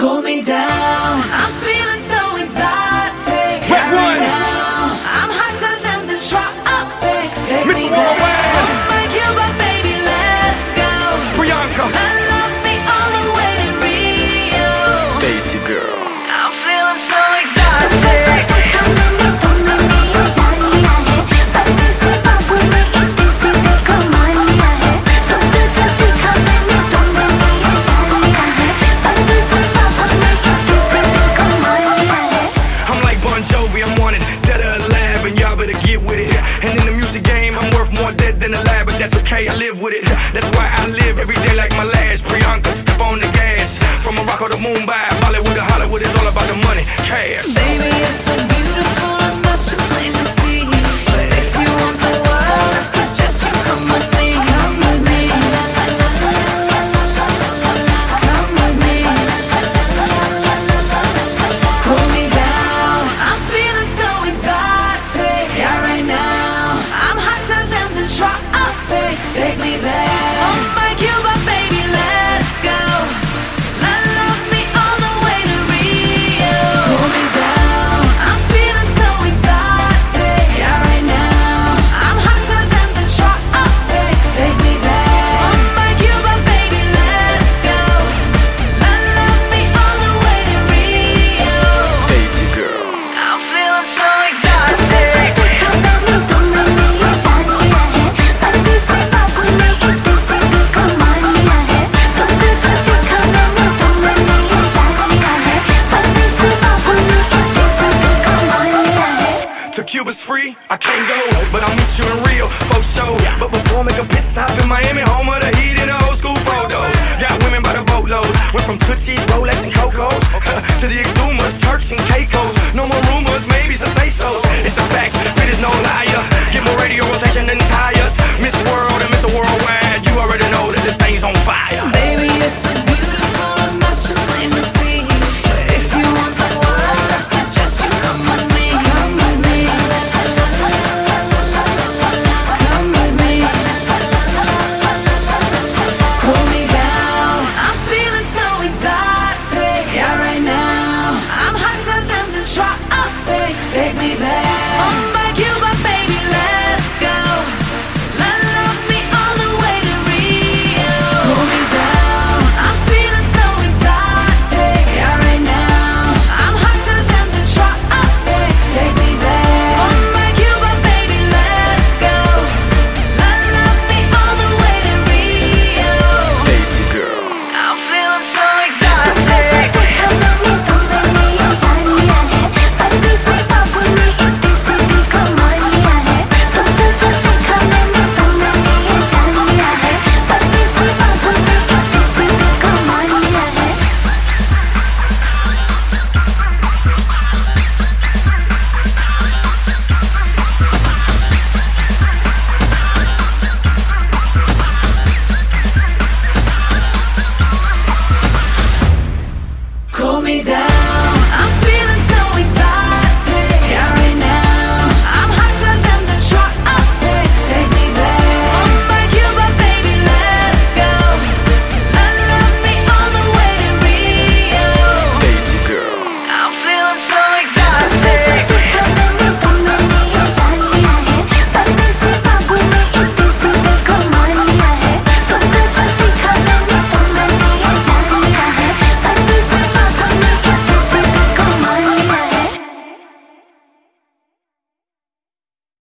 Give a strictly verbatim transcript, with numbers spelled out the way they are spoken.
Cool me down. I'm feeling so exotic. Red Yeah, right one. now I'm hotter than the tropics. Take Miss me Worldwide. there. Oh my Cuba, baby, let's go. Priyanka. And love me all the way to Rio. Daisy girl. I'm feeling so exotic. I'm wanted, dead or alive, and y'all better get with it. And in the music game, I'm worth more dead than alive, but that's okay, I live with it. That's why I live every day like my last. Priyanka, step on the gas. From Morocco to Mumbai, Bollywood to Hollywood, it's all about the money, cash. Baby, you're so beautiful, and that's just plain to see. But if you want the world, I suggest you come with me. Come with me. Come with me. Cool me down. I'm feeling so exotic. Yeah, right now I'm hotter than the tropics. Take me there. Oh my Cuba, baby, let's go. Let love me all the way to Rio. Cool me down. I'm feeling so exotic. Yeah, right now I'm hotter than the tropics. Take me there. Oh my Cuba, baby, let's go. Let love me all the way to Rio. Daisy girl. I'm feeling so exotic. To Cuba's free, I can't go, but I'll meet you in Rio, for sure. But before I make a pit stop in Miami, home of the heat and the old school photos. Got women by the boatloads, went from Tootsies, Rolex, and Cocos to the Exumas, Turks, and Caicos. No more rumors, maybe some say-sos. It's a fact, Pit is no liar. Get more radio rotation than tires. Miss World and Mister Worldwide, you already know that this thing's on fire. Baby, you're so beautiful, and that's just plain to see. But if you want the world, I suggest you come with me. Come with me. Come with me. Cool me down. I'm feeling so exotic. Yeah, right now I'm hotter than the tropics. Take me there. Oh my Cuba, baby, let's go. Let love me all the way to Rio. Cool me down. I'm feeling so exotic. Yeah, right now I'm hotter than the tropics. Take me there. Oh my Cuba, baby, let's go. Let love me all the way to Rio. Daisy girl. I'm feeling so exotic. Cool me down.